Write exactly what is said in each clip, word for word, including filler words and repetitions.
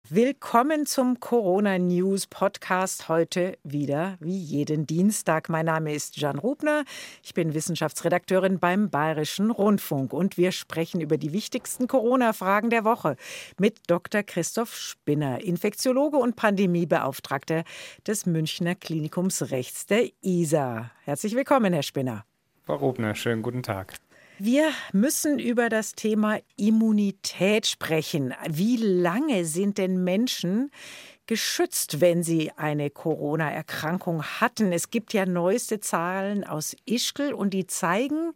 Willkommen zum Corona News Podcast, heute wieder wie jeden Dienstag. Mein Name ist Jan Rubner, ich bin Wissenschaftsredakteurin beim Bayerischen Rundfunk und wir sprechen über die wichtigsten Corona-Fragen der Woche mit Doktor Christoph Spinner, Infektiologe und Pandemiebeauftragter des Münchner Klinikums Rechts der I S A. Herzlich willkommen, Herr Spinner. Frau Rubner, schönen guten Tag. Wir müssen über das Thema Immunität sprechen. Wie lange sind denn Menschen geschützt, wenn sie eine Corona-Erkrankung hatten? Es gibt ja neueste Zahlen aus Ischgl und die zeigen,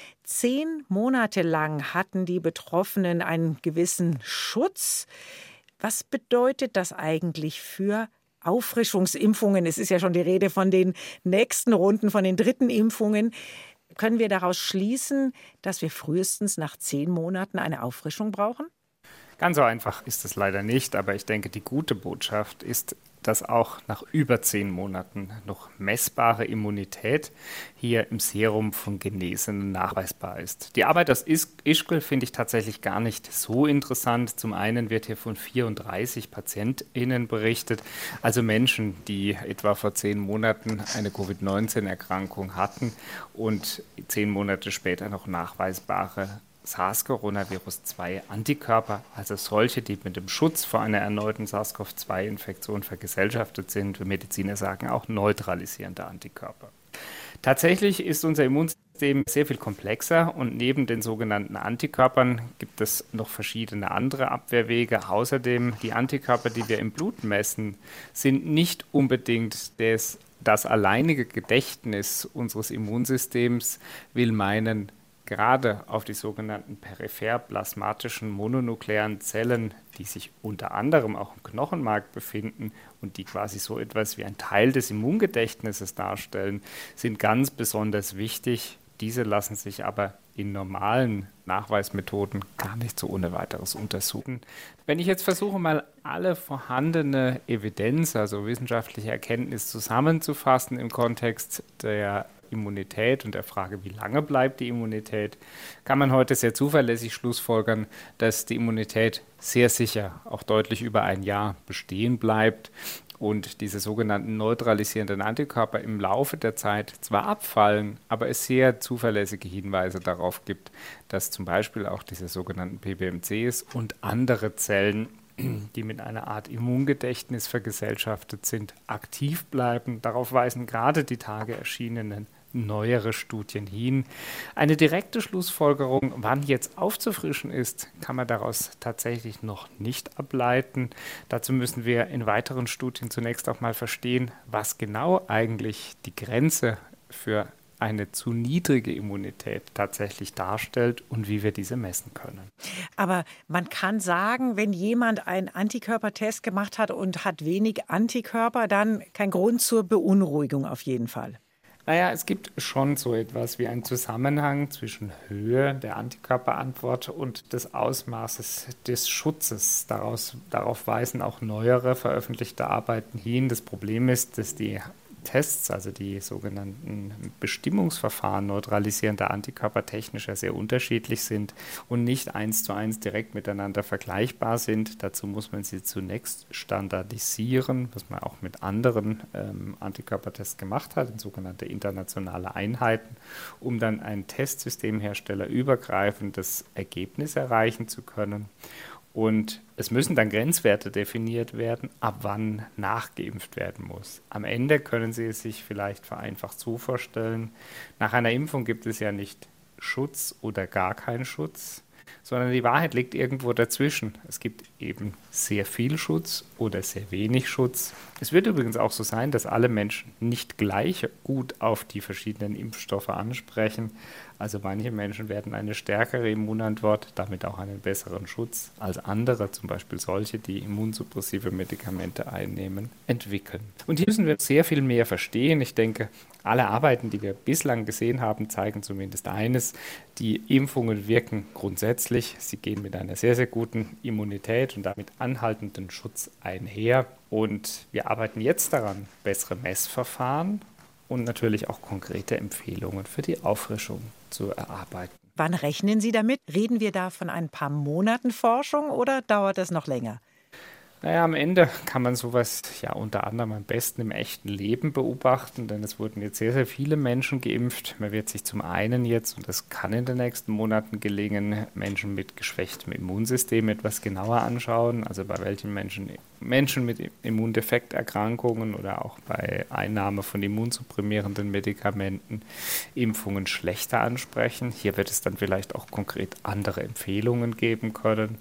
zehn Monate lang hatten die Betroffenen einen gewissen Schutz. Was bedeutet das eigentlich für Auffrischungsimpfungen? Es ist ja schon die Rede von den nächsten Runden, von den dritten Impfungen. Können wir daraus schließen, dass wir frühestens nach zehn Monaten eine Auffrischung brauchen? Ganz so einfach ist es leider nicht, aber ich denke, die gute Botschaft ist, dass auch nach über zehn Monaten noch messbare Immunität hier im Serum von Genesenen nachweisbar ist. Die Arbeit aus Ischgl finde ich tatsächlich gar nicht so interessant. Zum einen wird hier von vierunddreißig PatientInnen berichtet, also Menschen, die etwa vor zehn Monaten eine Covid neunzehn Erkrankung hatten und zehn Monate später noch nachweisbare SARS-Coronavirus zwei Antikörper, also solche, die mit dem Schutz vor einer erneuten SARS-CoV zwei Infektion vergesellschaftet sind. Wir Mediziner sagen auch neutralisierende Antikörper. Tatsächlich ist unser Immunsystem sehr viel komplexer und neben den sogenannten Antikörpern gibt es noch verschiedene andere Abwehrwege. Außerdem die Antikörper, die wir im Blut messen, sind nicht unbedingt des, das alleinige Gedächtnis unseres Immunsystems, will meinen, gerade auf die sogenannten peripher-plasmatischen mononuklearen Zellen, die sich unter anderem auch im Knochenmark befinden und die quasi so etwas wie ein Teil des Immungedächtnisses darstellen, sind ganz besonders wichtig. Diese lassen sich aber in normalen Nachweismethoden gar nicht so ohne weiteres untersuchen. Wenn ich jetzt versuche, mal alle vorhandene Evidenz, also wissenschaftliche Erkenntnis zusammenzufassen im Kontext der Immunität und der Frage, wie lange bleibt die Immunität, kann man heute sehr zuverlässig schlussfolgern, dass die Immunität sehr sicher auch deutlich über ein Jahr bestehen bleibt und diese sogenannten neutralisierenden Antikörper im Laufe der Zeit zwar abfallen, aber es sehr zuverlässige Hinweise darauf gibt, dass zum Beispiel auch diese sogenannten P B M Cs und andere Zellen, die mit einer Art Immungedächtnis vergesellschaftet sind, aktiv bleiben. Darauf weisen gerade die Tage erschienenen neuere Studien hin. Eine direkte Schlussfolgerung, wann jetzt aufzufrischen ist, kann man daraus tatsächlich noch nicht ableiten. Dazu müssen wir in weiteren Studien zunächst auch mal verstehen, was genau eigentlich die Grenze für eine zu niedrige Immunität tatsächlich darstellt und wie wir diese messen können. Aber man kann sagen, wenn jemand einen Antikörpertest gemacht hat und hat wenig Antikörper, dann kein Grund zur Beunruhigung auf jeden Fall. Naja, es gibt schon so etwas wie einen Zusammenhang zwischen Höhe der Antikörperantwort und des Ausmaßes des Schutzes. Daraus, darauf weisen auch neuere veröffentlichte Arbeiten hin. Das Problem ist, dass die Tests, also die sogenannten Bestimmungsverfahren neutralisierender Antikörper technisch ja sehr unterschiedlich sind und nicht eins zu eins direkt miteinander vergleichbar sind. Dazu muss man sie zunächst standardisieren, was man auch mit anderen ähm, Antikörpertests gemacht hat, in sogenannte internationale Einheiten, um dann ein Testsystemhersteller übergreifendes Ergebnis erreichen zu können. Und es müssen dann Grenzwerte definiert werden, ab wann nachgeimpft werden muss. Am Ende können Sie es sich vielleicht vereinfacht so vorstellen, nach einer Impfung gibt es ja nicht Schutz oder gar keinen Schutz, sondern die Wahrheit liegt irgendwo dazwischen. Es gibt eben sehr viel Schutz oder sehr wenig Schutz. Es wird übrigens auch so sein, dass alle Menschen nicht gleich gut auf die verschiedenen Impfstoffe ansprechen. Also manche Menschen werden eine stärkere Immunantwort, damit auch einen besseren Schutz als andere, zum Beispiel solche, die immunsuppressive Medikamente einnehmen, entwickeln. Und hier müssen wir sehr viel mehr verstehen. Ich denke, alle Arbeiten, die wir bislang gesehen haben, zeigen zumindest eines: Die Impfungen wirken grundsätzlich. Sie gehen mit einer sehr, sehr guten Immunität und damit anhaltenden Schutz einher. Und wir arbeiten jetzt daran, bessere Messverfahren und natürlich auch konkrete Empfehlungen für die Auffrischung zu erarbeiten. Wann rechnen Sie damit? Reden wir da von ein paar Monaten Forschung oder dauert das noch länger? Naja, am Ende kann man sowas ja unter anderem am besten im echten Leben beobachten, denn es wurden jetzt sehr, sehr viele Menschen geimpft. Man wird sich zum einen jetzt, und das kann in den nächsten Monaten gelingen, Menschen mit geschwächtem Immunsystem etwas genauer anschauen, also bei welchen Menschen Menschen mit Immundefekterkrankungen oder auch bei Einnahme von immunsupprimierenden Medikamenten Impfungen schlechter ansprechen. Hier wird es dann vielleicht auch konkret andere Empfehlungen geben können.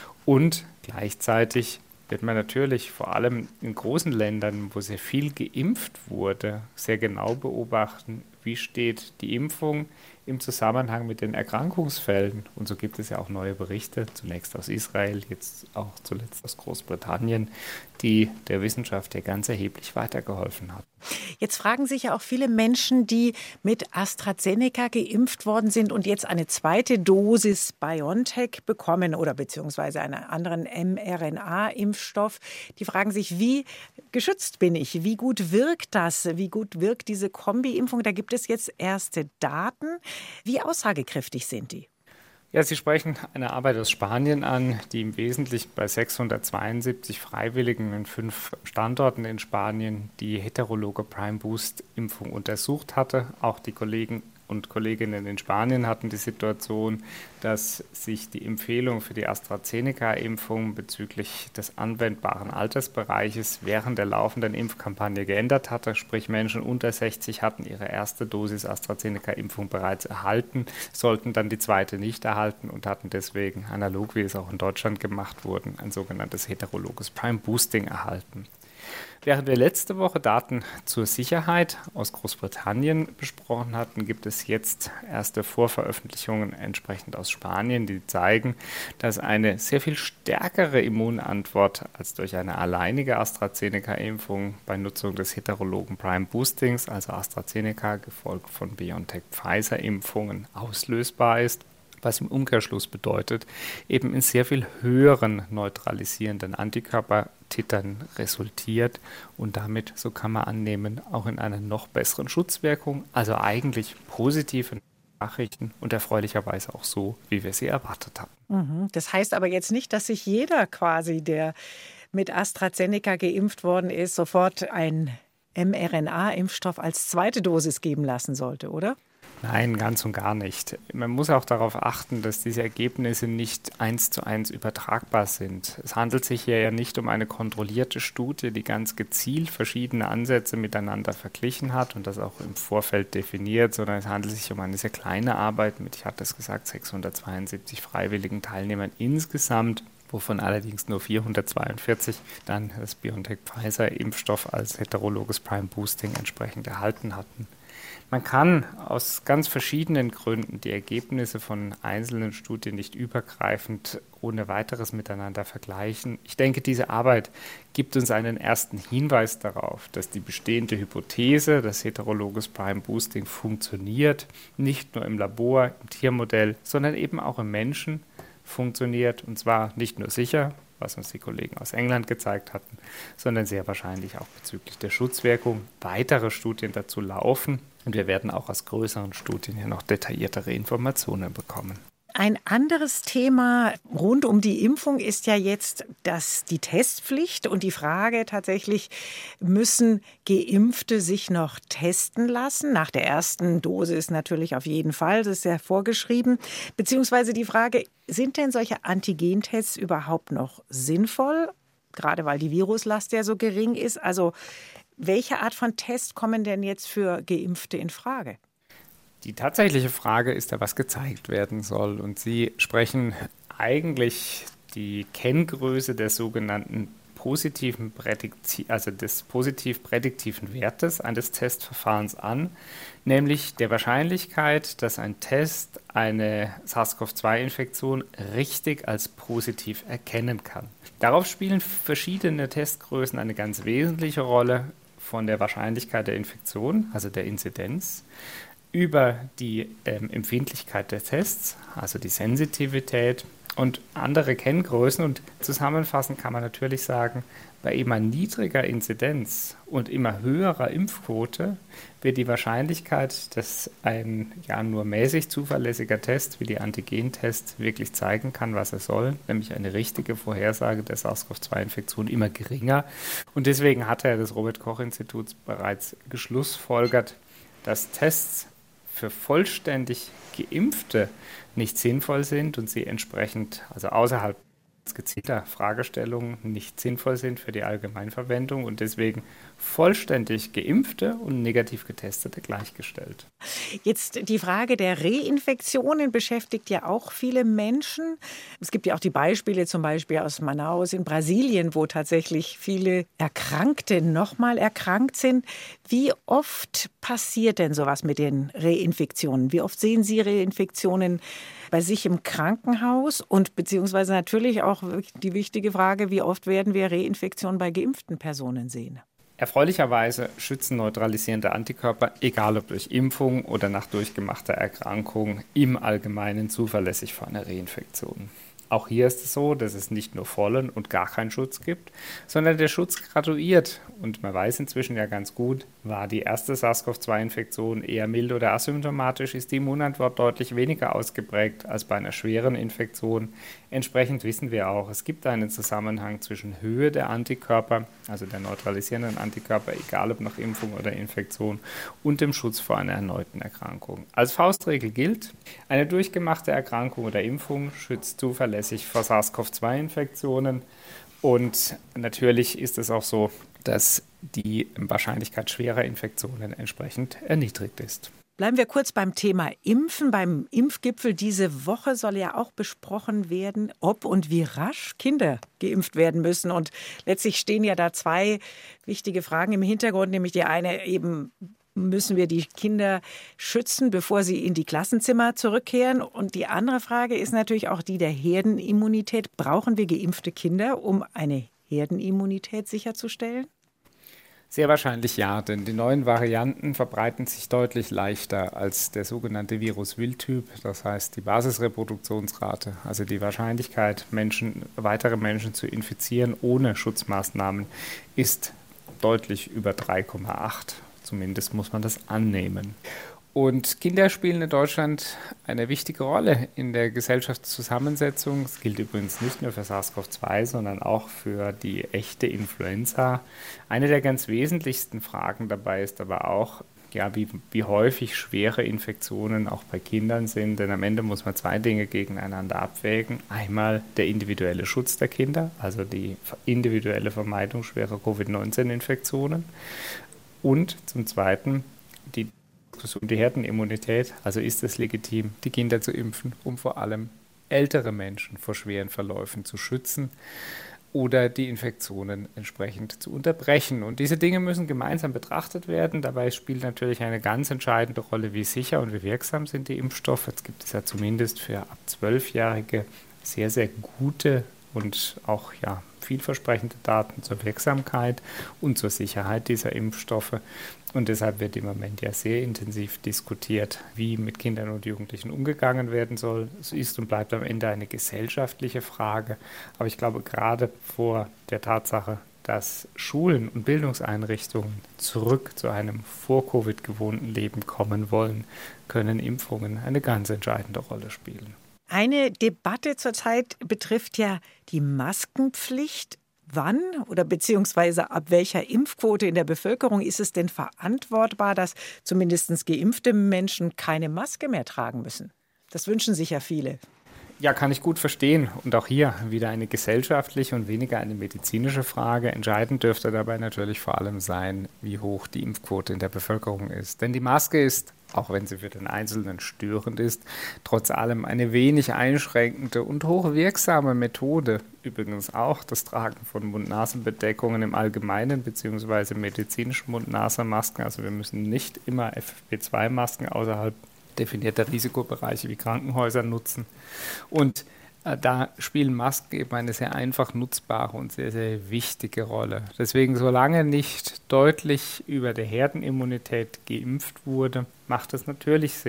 Und gleichzeitig wird man natürlich vor allem in großen Ländern, wo sehr viel geimpft wurde, sehr genau beobachten, wie steht die Impfung im Zusammenhang mit den Erkrankungsfällen. Und so gibt es ja auch neue Berichte, zunächst aus Israel, jetzt auch zuletzt aus Großbritannien, die der Wissenschaft ja ganz erheblich weitergeholfen hat. Jetzt fragen sich ja auch viele Menschen, die mit AstraZeneca geimpft worden sind und jetzt eine zweite Dosis BioNTech bekommen oder beziehungsweise einen anderen mRNA-Impfstoff. Die fragen sich, wie geschützt bin ich? Wie gut wirkt das? Wie gut wirkt diese Kombi-Impfung? Da gibt es jetzt erste Daten. Wie aussagekräftig sind die? Ja, Sie sprechen eine Arbeit aus Spanien an, die im Wesentlichen bei sechshundertzweiundsiebzig Freiwilligen in fünf Standorten in Spanien die heterologe Prime-Boost-Impfung untersucht hatte. Auch die Kollegen und Kolleginnen in Spanien hatten die Situation, dass sich die Empfehlung für die AstraZeneca-Impfung bezüglich des anwendbaren Altersbereiches während der laufenden Impfkampagne geändert hatte. Sprich, Menschen unter sechzig hatten ihre erste Dosis AstraZeneca-Impfung bereits erhalten, sollten dann die zweite nicht erhalten und hatten deswegen, analog wie es auch in Deutschland gemacht wurde, ein sogenanntes heterologes Prime-Boosting erhalten. Während wir letzte Woche Daten zur Sicherheit aus Großbritannien besprochen hatten, gibt es jetzt erste Vorveröffentlichungen entsprechend aus Spanien, die zeigen, dass eine sehr viel stärkere Immunantwort als durch eine alleinige AstraZeneca-Impfung bei Nutzung des heterologen Prime-Boostings, also AstraZeneca gefolgt von BioNTech-Pfizer-Impfungen, auslösbar ist. Was im Umkehrschluss bedeutet, eben in sehr viel höheren neutralisierenden Antikörpertitern resultiert und damit, so kann man annehmen, auch in einer noch besseren Schutzwirkung, also eigentlich positive Nachrichten und erfreulicherweise auch so, wie wir sie erwartet haben. Das heißt aber jetzt nicht, dass sich jeder quasi, der mit AstraZeneca geimpft worden ist, sofort einen mRNA-Impfstoff als zweite Dosis geben lassen sollte, oder? Nein, ganz und gar nicht. Man muss auch darauf achten, dass diese Ergebnisse nicht eins zu eins übertragbar sind. Es handelt sich hier ja nicht um eine kontrollierte Studie, die ganz gezielt verschiedene Ansätze miteinander verglichen hat und das auch im Vorfeld definiert, sondern es handelt sich um eine sehr kleine Arbeit mit, ich hatte es gesagt, sechshundertzweiundsiebzig freiwilligen Teilnehmern insgesamt, wovon allerdings nur vierhundertzweiundvierzig dann das BioNTech-Pfizer-Impfstoff als heterologes Prime-Boosting entsprechend erhalten hatten. Man kann aus ganz verschiedenen Gründen die Ergebnisse von einzelnen Studien nicht übergreifend ohne weiteres miteinander vergleichen. Ich denke, diese Arbeit gibt uns einen ersten Hinweis darauf, dass die bestehende Hypothese, dass heterologes Prime Boosting funktioniert, nicht nur im Labor, im Tiermodell, sondern eben auch im Menschen funktioniert, und zwar nicht nur sicher, was uns die Kollegen aus England gezeigt hatten, sondern sehr wahrscheinlich auch bezüglich der Schutzwirkung. Weitere Studien dazu laufen und wir werden auch aus größeren Studien hier noch detailliertere Informationen bekommen. Ein anderes Thema rund um die Impfung ist ja jetzt das, die Testpflicht und die Frage tatsächlich, müssen Geimpfte sich noch testen lassen? Nach der ersten Dosis natürlich auf jeden Fall, das ist ja vorgeschrieben. Beziehungsweise die Frage, sind denn solche Antigentests überhaupt noch sinnvoll? Gerade weil die Viruslast ja so gering ist. Also welche Art von Tests kommen denn jetzt für Geimpfte in Frage? Die tatsächliche Frage ist ja, was gezeigt werden soll. Und Sie sprechen eigentlich die Kenngröße der sogenannten positiven Prädikti- also des positiv prädiktiven Wertes eines Testverfahrens an, nämlich der Wahrscheinlichkeit, dass ein Test eine SARS-CoV zwei Infektion richtig als positiv erkennen kann. Darauf spielen verschiedene Testgrößen eine ganz wesentliche Rolle, von der Wahrscheinlichkeit der Infektion, also der Inzidenz, über die ähm, Empfindlichkeit der Tests, also die Sensitivität und andere Kenngrößen. Und zusammenfassend kann man natürlich sagen, bei immer niedriger Inzidenz und immer höherer Impfquote wird die Wahrscheinlichkeit, dass ein ja nur mäßig zuverlässiger Test wie die Antigentests wirklich zeigen kann, was er soll, nämlich eine richtige Vorhersage der SARS-C o V zwei Infektion, immer geringer. Und deswegen hat er das Robert-Koch-Institut bereits geschlussfolgert, dass Tests für vollständig Geimpfte nicht sinnvoll sind und sie entsprechend, also außerhalb gezielter Fragestellungen, nicht sinnvoll sind für die Allgemeinverwendung und deswegen vollständig Geimpfte und negativ Getestete gleichgestellt. Jetzt die Frage der Reinfektionen beschäftigt ja auch viele Menschen. Es gibt ja auch die Beispiele zum Beispiel aus Manaus in Brasilien, wo tatsächlich viele Erkrankte nochmal erkrankt sind. Wie oft passiert denn sowas mit den Reinfektionen? Wie oft sehen Sie Reinfektionen bei sich im Krankenhaus? Und beziehungsweise natürlich auch die wichtige Frage, wie oft werden wir Reinfektionen bei geimpften Personen sehen? Erfreulicherweise schützen neutralisierende Antikörper, egal ob durch Impfung oder nach durchgemachter Erkrankung, im Allgemeinen zuverlässig vor einer Reinfektion. Auch hier ist es so, dass es nicht nur vollen und gar keinen Schutz gibt, sondern der Schutz graduiert. Und man weiß inzwischen ja ganz gut, war die erste SARS-C o V zwei Infektion eher mild oder asymptomatisch, ist die Immunantwort deutlich weniger ausgeprägt als bei einer schweren Infektion. Entsprechend wissen wir auch, es gibt einen Zusammenhang zwischen Höhe der Antikörper, also der neutralisierenden Antikörper, egal ob nach Impfung oder Infektion, und dem Schutz vor einer erneuten Erkrankung. Als Faustregel gilt, eine durchgemachte Erkrankung oder Impfung schützt zuverlässig vor SARS-C o V zwei Infektionen. Und natürlich ist es auch so, dass die Wahrscheinlichkeit schwerer Infektionen entsprechend erniedrigt ist. Bleiben wir kurz beim Thema Impfen. Beim Impfgipfel diese Woche soll ja auch besprochen werden, ob und wie rasch Kinder geimpft werden müssen. Und letztlich stehen ja da zwei wichtige Fragen im Hintergrund, nämlich die eine eben, müssen wir die Kinder schützen, bevor sie in die Klassenzimmer zurückkehren? Und die andere Frage ist natürlich auch die der Herdenimmunität. Brauchen wir geimpfte Kinder, um eine Herdenimmunität sicherzustellen? Sehr wahrscheinlich ja, denn die neuen Varianten verbreiten sich deutlich leichter als der sogenannte Virus-Wildtyp. Das heißt, die Basisreproduktionsrate, also die Wahrscheinlichkeit, Menschen, weitere Menschen zu infizieren ohne Schutzmaßnahmen, ist deutlich über drei Komma acht. Zumindest muss man das annehmen. Und Kinder spielen in Deutschland eine wichtige Rolle in der Gesellschaftszusammensetzung. Das gilt übrigens nicht nur für SARS-C o V zwei, sondern auch für die echte Influenza. Eine der ganz wesentlichsten Fragen dabei ist aber auch, ja, wie, wie häufig schwere Infektionen auch bei Kindern sind. Denn am Ende muss man zwei Dinge gegeneinander abwägen. Einmal der individuelle Schutz der Kinder, also die individuelle Vermeidung schwerer Covid neunzehn Infektionen. Und zum Zweiten die um die Herdenimmunität, also ist es legitim, die Kinder zu impfen, um vor allem ältere Menschen vor schweren Verläufen zu schützen oder die Infektionen entsprechend zu unterbrechen. Und diese Dinge müssen gemeinsam betrachtet werden. Dabei spielt natürlich eine ganz entscheidende Rolle, wie sicher und wie wirksam sind die Impfstoffe. Jetzt gibt es ja zumindest für ab zwölfjährige sehr, sehr gute und auch ja, vielversprechende Daten zur Wirksamkeit und zur Sicherheit dieser Impfstoffe. Und deshalb wird im Moment ja sehr intensiv diskutiert, wie mit Kindern und Jugendlichen umgegangen werden soll. Es ist und bleibt am Ende eine gesellschaftliche Frage. Aber ich glaube, gerade vor der Tatsache, dass Schulen und Bildungseinrichtungen zurück zu einem vor-Covid gewohnten Leben kommen wollen, können Impfungen eine ganz entscheidende Rolle spielen. Eine Debatte zurzeit betrifft ja die Maskenpflicht. Wann oder beziehungsweise ab welcher Impfquote in der Bevölkerung ist es denn verantwortbar, dass zumindest geimpfte Menschen keine Maske mehr tragen müssen? Das wünschen sich ja viele. Ja, kann ich gut verstehen. Und auch hier wieder eine gesellschaftliche und weniger eine medizinische Frage. Entscheidend dürfte dabei natürlich vor allem sein, wie hoch die Impfquote in der Bevölkerung ist. Denn die Maske ist, auch wenn sie für den Einzelnen störend ist, trotz allem eine wenig einschränkende und hochwirksame Methode. Übrigens auch das Tragen von Mund-Nasen-Bedeckungen im Allgemeinen bzw. medizinischen Mund-Nasen-Masken. Also wir müssen nicht immer F F P zwei Masken außerhalb definierter Risikobereiche wie Krankenhäuser nutzen. Und äh, da spielen Masken eben eine sehr einfach nutzbare und sehr, sehr wichtige Rolle. Deswegen, solange nicht deutlich über der Herdenimmunität geimpft wurde, macht es natürlich Sinn,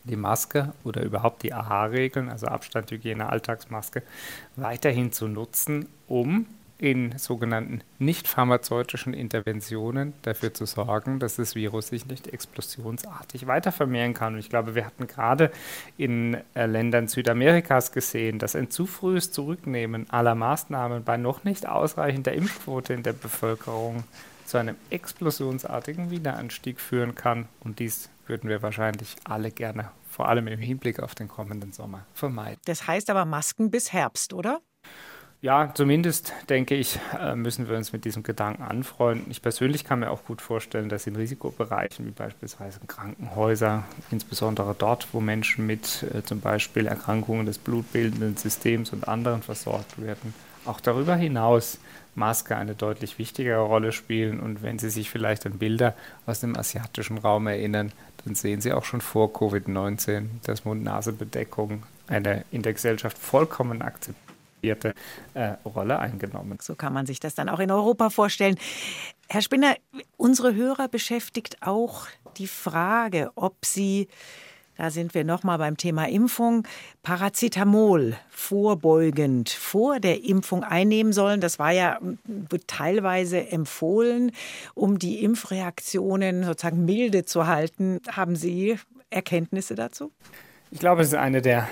die Maske oder überhaupt die A H-Regeln, also Abstand, Hygiene, Alltagsmaske, weiterhin zu nutzen, um in sogenannten nicht pharmazeutischen Interventionen dafür zu sorgen, dass das Virus sich nicht explosionsartig weiter vermehren kann. Und ich glaube, wir hatten gerade in äh, Ländern Südamerikas gesehen, dass ein zu frühes Zurücknehmen aller Maßnahmen bei noch nicht ausreichender Impfquote in der Bevölkerung zu einem explosionsartigen Wiederanstieg führen kann. Und dies würden wir wahrscheinlich alle gerne, vor allem im Hinblick auf den kommenden Sommer, vermeiden. Das heißt aber Masken bis Herbst, oder? Ja, zumindest, denke ich, müssen wir uns mit diesem Gedanken anfreunden. Ich persönlich kann mir auch gut vorstellen, dass in Risikobereichen wie beispielsweise Krankenhäuser, insbesondere dort, wo Menschen mit äh, zum Beispiel Erkrankungen des blutbildenden Systems und anderen versorgt werden, auch darüber hinaus Maske eine deutlich wichtigere Rolle spielen. Und wenn Sie sich vielleicht an Bilder aus dem asiatischen Raum erinnern, dann sehen Sie auch schon vor Covid neunzehn, dass Mund-Nase-Bedeckung eine in der Gesellschaft vollkommen akzeptierte Äh, Rolle eingenommen. So kann man sich das dann auch in Europa vorstellen. Herr Spinner, unsere Hörer beschäftigt auch die Frage, ob Sie, da sind wir nochmal beim Thema Impfung, Paracetamol vorbeugend vor der Impfung einnehmen sollen. Das war ja teilweise empfohlen, um die Impfreaktionen sozusagen milde zu halten. Haben Sie Erkenntnisse dazu? Ich glaube, es ist eine der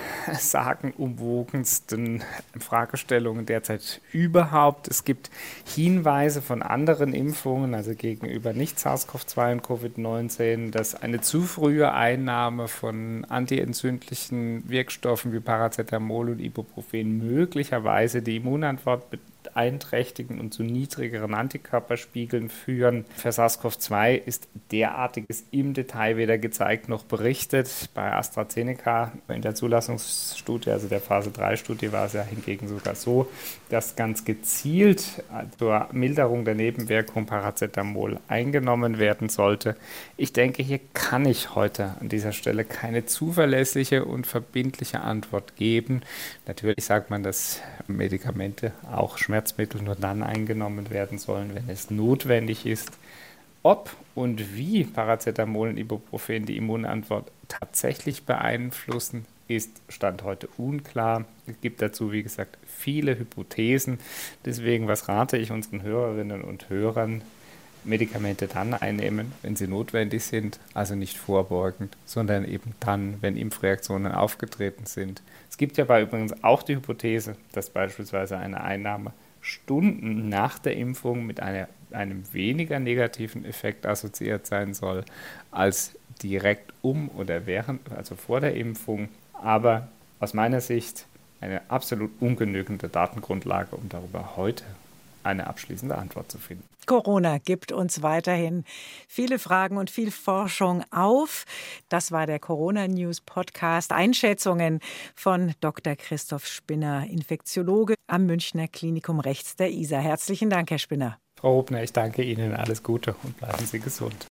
sagenumwogensten Fragestellungen derzeit überhaupt. Es gibt Hinweise von anderen Impfungen, also gegenüber nicht SARS-CoV zwei und Covid neunzehn, dass eine zu frühe Einnahme von antientzündlichen Wirkstoffen wie Paracetamol und Ibuprofen möglicherweise die Immunantwort beeinträchtigen und zu niedrigeren Antikörperspiegeln führen. Für SARS-CoV zwei ist derartiges im Detail weder gezeigt noch berichtet. Bei AstraZeneca in der Zulassungsstudie, also der Phase drei Studie, war es ja hingegen sogar so, dass ganz gezielt zur Milderung der Nebenwirkung Paracetamol eingenommen werden sollte. Ich denke, hier kann ich heute an dieser Stelle keine zuverlässige und verbindliche Antwort geben. Natürlich sagt man, dass Medikamente, auch Schmerzmittel, nur dann eingenommen werden sollen, wenn es notwendig ist. Ob und wie Paracetamol und Ibuprofen die Immunantwort tatsächlich beeinflussen, ist Stand heute unklar. Es gibt dazu, wie gesagt, viele Hypothesen. Deswegen, was rate ich unseren Hörerinnen und Hörern? Medikamente dann einnehmen, wenn sie notwendig sind, also nicht vorbeugend, sondern eben dann, wenn Impfreaktionen aufgetreten sind. Es gibt ja übrigens auch die Hypothese, dass beispielsweise eine Einnahme Stunden nach der Impfung mit einer, einem weniger negativen Effekt assoziiert sein soll, als direkt um oder während, also vor der Impfung. Aber aus meiner Sicht eine absolut ungenügende Datengrundlage, um darüber heute eine abschließende Antwort zu finden. Corona gibt uns weiterhin viele Fragen und viel Forschung auf. Das war der Corona-News-Podcast. Einschätzungen von Doktor Christoph Spinner, Infektiologe am Münchner Klinikum rechts der I S A. Herzlichen Dank, Herr Spinner. Frau Hubner, ich danke Ihnen. Alles Gute und bleiben Sie gesund.